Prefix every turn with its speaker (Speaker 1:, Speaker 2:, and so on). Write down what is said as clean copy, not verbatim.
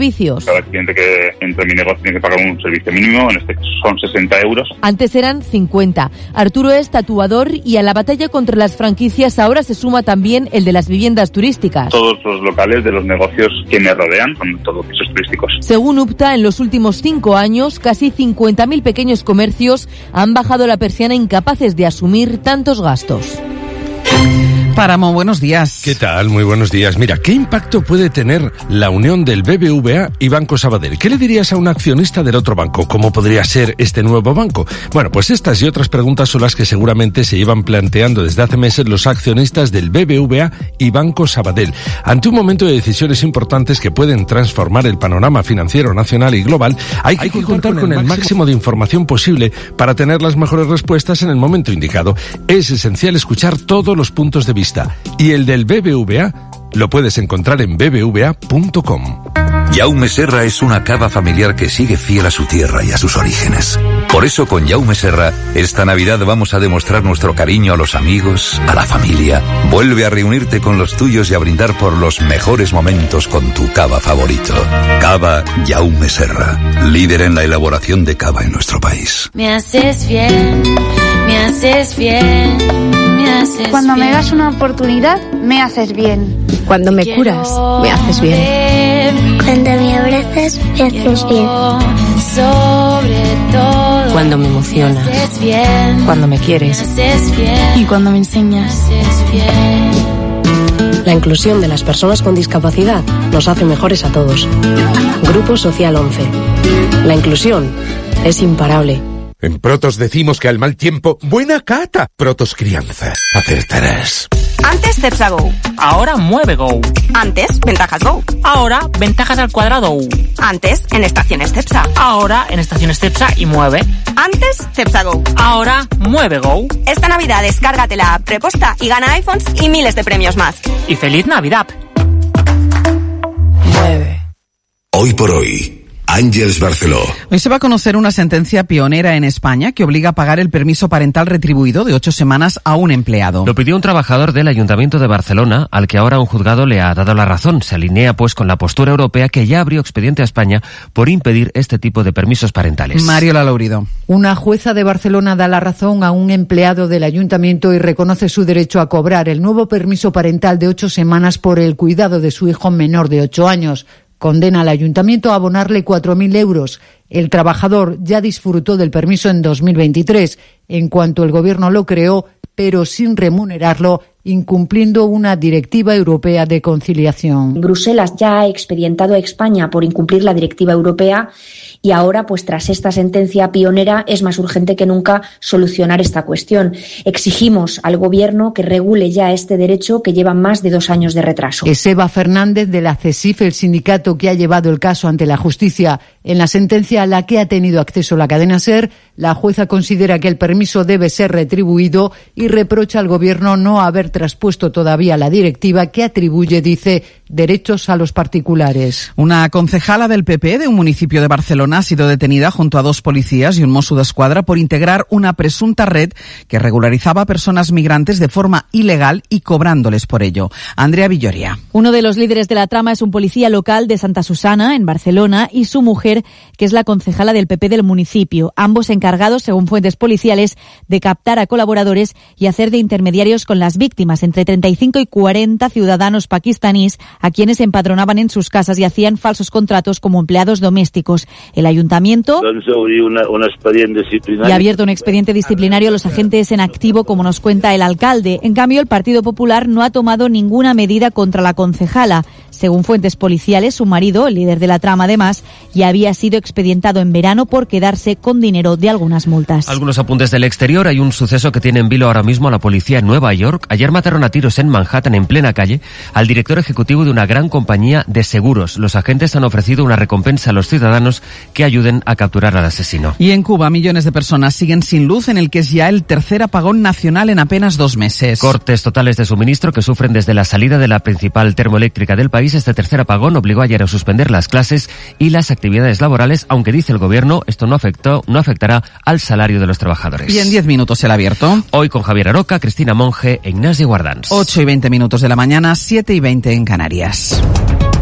Speaker 1: servicios.
Speaker 2: Cada cliente que entre en mi negocio tiene que pagar un servicio mínimo, en este caso son 60 euros.
Speaker 1: Antes eran 50. Arturo es tatuador y a la batalla contra las franquicias ahora se suma también el de las viviendas turísticas.
Speaker 2: Todos los locales de los negocios que me rodean son todos pisos turísticos.
Speaker 1: Según UPTA, en los últimos 5 años, casi 50.000 pequeños comercios han bajado la persiana incapaces de asumir tantos gastos.
Speaker 3: Páramo, buenos días.
Speaker 4: ¿Qué tal? Muy buenos días. Mira, ¿qué impacto puede tener la unión del BBVA y Banco Sabadell? ¿Qué le dirías a un accionista del otro banco? ¿Cómo podría ser este nuevo banco? Bueno, pues estas y otras preguntas son las que seguramente se llevan planteando desde hace meses los accionistas del BBVA y Banco Sabadell. Ante un momento de decisiones importantes que pueden transformar el panorama financiero nacional y global, hay que contar con el máximo de información posible para tener las mejores respuestas en el momento indicado. Es esencial escuchar todos los puntos de vista. Y el del BBVA lo puedes encontrar en bbva.com.
Speaker 5: Jaume Serra es una cava familiar que sigue fiel a su tierra y a sus orígenes. Por eso con Jaume Serra, esta Navidad vamos a demostrar nuestro cariño a los amigos, a la familia. Vuelve a reunirte con los tuyos y a brindar por los mejores momentos con tu cava favorito. Cava Jaume Serra, líder en la elaboración de cava en nuestro país.
Speaker 6: Me haces bien, me haces bien.
Speaker 7: Cuando me das una oportunidad, me haces bien.
Speaker 8: Cuando me curas, me haces bien.
Speaker 9: Cuando me abrazas, me haces bien.
Speaker 8: Cuando me emocionas. Cuando me quieres.
Speaker 7: Y cuando me enseñas.
Speaker 8: La inclusión de las personas con discapacidad nos hace mejores a todos. Grupo Social 11. La inclusión es imparable.
Speaker 10: En Protos decimos que al mal tiempo, buena cata. Protos Crianza. Acertarás.
Speaker 11: Antes Cepsa Go.
Speaker 12: Ahora Mueve Go.
Speaker 11: Antes Ventajas Go.
Speaker 12: Ahora Ventajas al cuadrado.
Speaker 11: Antes en Estaciones Cepsa.
Speaker 12: Ahora en Estaciones Cepsa y Mueve.
Speaker 11: Antes Cepsa Go.
Speaker 12: Ahora Mueve Go.
Speaker 11: Esta Navidad descárgate la app preposta y gana iPhones y miles de premios más.
Speaker 12: Y feliz Navidad.
Speaker 8: Mueve.
Speaker 5: Hoy por hoy, Àngels Barceló.
Speaker 3: Hoy se va a conocer una sentencia pionera en España que obliga a pagar el permiso parental retribuido de 8 semanas a un empleado.
Speaker 13: Lo pidió un trabajador del Ayuntamiento de Barcelona, al que ahora un juzgado le ha dado la razón. Se alinea pues con la postura europea que ya abrió expediente a España por impedir este tipo de permisos parentales.
Speaker 3: Mariola Laurido.
Speaker 14: Una jueza de Barcelona da la razón a un empleado del Ayuntamiento y reconoce su derecho a cobrar el nuevo permiso parental de 8 semanas por el cuidado de su hijo menor de 8 años. Condena al Ayuntamiento a abonarle 4.000 euros. El trabajador ya disfrutó del permiso en 2023, en cuanto el Gobierno lo creó, pero sin remunerarlo, incumpliendo una directiva europea de conciliación.
Speaker 15: Bruselas ya ha expedientado a España por incumplir la directiva europea y ahora, pues tras esta sentencia pionera, es más urgente que nunca solucionar esta cuestión. Exigimos al Gobierno que regule ya este derecho que lleva más de 2 años de retraso.
Speaker 14: Es Eva Fernández de la CESIF, el sindicato que ha llevado el caso ante la justicia. En la sentencia a la que ha tenido acceso la cadena SER, la jueza considera que el permiso debe ser retribuido y reprocha al Gobierno no haber traspuesto todavía la directiva que atribuye, dice, derechos a los particulares.
Speaker 3: Una concejala del PP de un municipio de Barcelona ha sido detenida junto a 2 policías y un Mosso d'Esquadra por integrar una presunta red que regularizaba a personas migrantes de forma ilegal y cobrándoles por ello. Andrea Villoria.
Speaker 1: Uno de los líderes de la trama es un policía local de Santa Susana, en Barcelona, y su mujer, que es la concejala del PP del municipio. Ambos encargados, según fuentes policiales, de captar a colaboradores y hacer de intermediarios con las víctimas, entre 35 y 40 ciudadanos pakistaníes, a quienes empadronaban en sus casas y hacían falsos contratos como empleados domésticos. El ayuntamiento ya ha abierto un expediente disciplinario a los agentes en activo, como nos cuenta el alcalde. En cambio, el Partido Popular no ha tomado ninguna medida contra la concejala. Según fuentes policiales, su marido, el líder de la trama además, ya había sido expedientado en verano por quedarse con dinero de algunas multas.
Speaker 13: Algunos apuntes del exterior. Hay un suceso que tiene en vilo ahora mismo a la policía en Nueva York. Ayer mataron a tiros en Manhattan, en plena calle, al director ejecutivo de una gran compañía de seguros. Los agentes han ofrecido una recompensa a los ciudadanos que ayuden a capturar al asesino.
Speaker 3: Y en Cuba, millones de personas siguen sin luz en el que es ya el tercer apagón nacional en apenas 2 meses.
Speaker 13: Cortes totales de suministro que sufren desde la salida de la principal termoeléctrica del país. Este tercer apagón obligó ayer a suspender las clases y las actividades laborales, aunque dice el Gobierno, esto no afectará al salario de los trabajadores.
Speaker 3: Y en 10 minutos el abierto.
Speaker 13: Hoy con Javier Aroca, Cristina Monge e Ignasi Guardans.
Speaker 3: 8:20 de la mañana, 7:20 en Canarias.